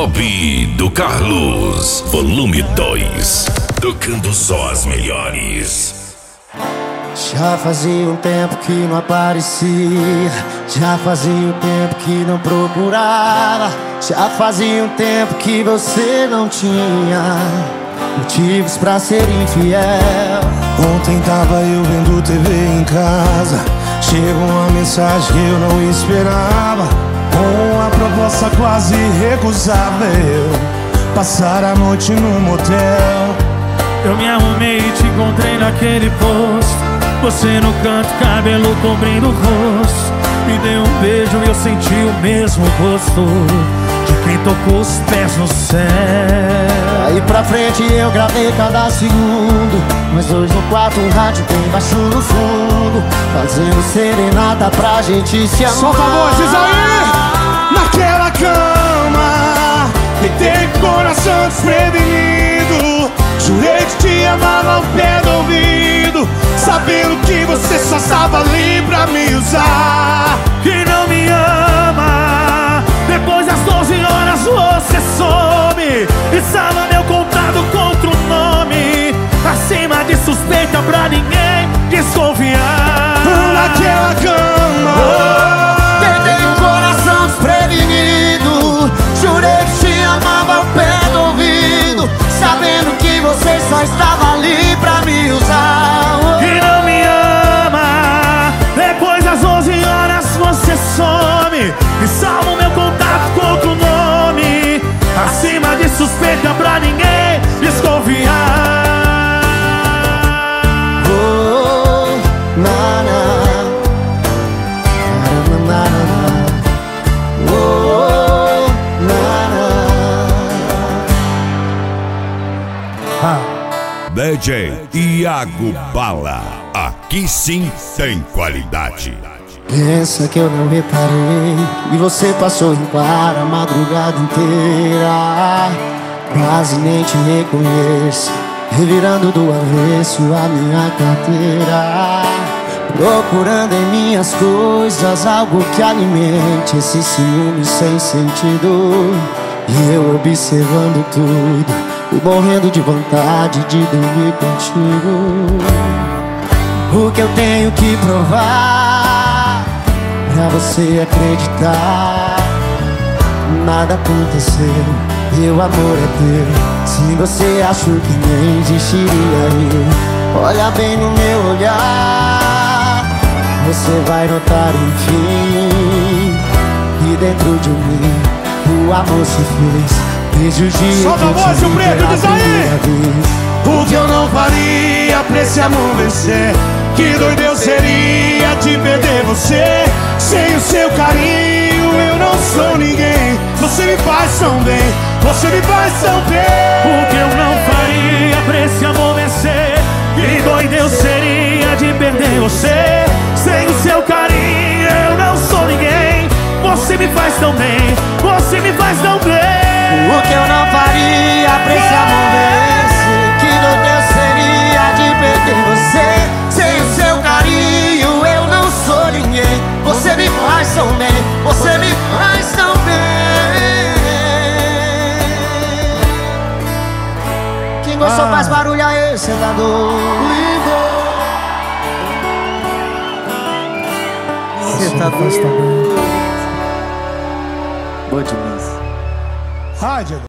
Top do Carlos, volume 2. Tocando só as melhores. Já fazia um tempo que não aparecia, já fazia um tempo que não procurava, já fazia um tempo que você não tinha motivos pra ser infiel. Ontem tava eu vendo TV em casa, chegou uma mensagem que eu não esperava, com uma proposta quase recusável, passar a noite num motel. Eu me arrumei e te encontrei naquele posto, você no canto, cabelo cobrindo o rosto. Me deu um beijo e eu senti o mesmo gosto de quem tocou os pés no céu. Aí pra frente eu gravei cada segundo, nós dois no quarto, um rádio bem baixo no fundo, fazendo serenata pra gente se amar. Solta a voz, diz aí! Naquela cama, deitei com o coração desprevenido, jurei que te amava ao pé do ouvido, sabendo que você só estava ali pra me usar. Que não me ama, depois das 12 horas você some e salva meu contato com outro nome, acima de suspeita pra ninguém desconfiar. Naquela cama, Tentei um coração desprevenido, jurei que te amava ao pé do ouvido, sabendo que você só estava ali pra me usar. Que não me ama, depois das 11 horas você some e salva o meu contato com outro nome, acima de suspeita pra ninguém desconfiar. Oh, na, na. Na, na, na. Oh, na, na. DJ Iago Bala, aqui sim tem qualidade. Pensa que eu não reparei e você passou em claro a madrugada inteira, quase nem te reconheço, revirando do avesso a minha carteira, procurando em minhas coisas algo que alimente esse ciúme sem sentido. E eu observando tudo e morrendo de vontade de dormir contigo. O que eu tenho que provar pra você acreditar? Nada aconteceu, meu amor é teu. Se você achou que nem existiria eu, olha bem no meu olhar, você vai notar enfim que dentro de mim o amor se fez. Desde o dia solta a voz, o preto, diz aí! O que eu não faria pra esse amor vencer? Que doido eu seria de perder você. Sem o seu carinho eu não sou ninguém. Você me faz tão bem, você me faz tão bem. O que eu não faria pra esse amor vencer? Que doido eu seria de perder você. Sem o seu carinho eu não sou ninguém. Você me faz tão bem, você me faz tão bem. O que eu não faria pra esse amor vencer? Que doido eu seria de perder você. Sem o seu carinho eu não sou ninguém. Você me faz tão bem, você me faz tão bem. Quem gostou faz barulho aí, cê tá doido. Cê tá doido. Boa demais. Rádio.